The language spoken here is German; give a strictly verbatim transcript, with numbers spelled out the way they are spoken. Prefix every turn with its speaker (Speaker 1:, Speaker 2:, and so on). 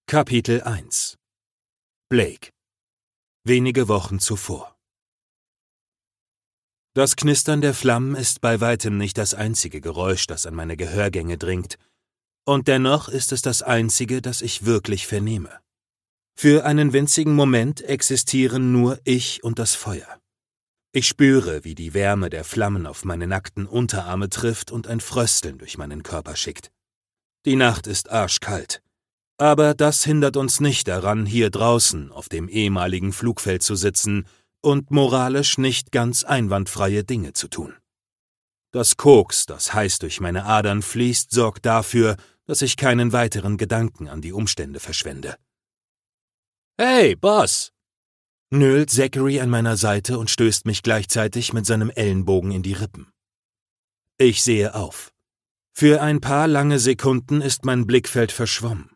Speaker 1: Kapitel eins. Blake. Wenige Wochen zuvor. Das Knistern der Flammen ist bei weitem nicht das einzige Geräusch, das an meine Gehörgänge dringt, und dennoch ist es das einzige, das ich wirklich vernehme. Für einen winzigen Moment existieren nur ich und das Feuer. Ich spüre, wie die Wärme der Flammen auf meine nackten Unterarme trifft und ein Frösteln durch meinen Körper schickt. Die Nacht ist arschkalt. Aber das hindert uns nicht daran, hier draußen auf dem ehemaligen Flugfeld zu sitzen und moralisch nicht ganz einwandfreie Dinge zu tun. Das Koks, das heiß durch meine Adern fließt, sorgt dafür, dass ich keinen weiteren Gedanken an die Umstände verschwende. »Hey, Boss!« nölt Zachary an meiner Seite und stößt mich gleichzeitig mit seinem Ellenbogen in die Rippen. Ich sehe auf. Für ein paar lange Sekunden ist mein Blickfeld verschwommen.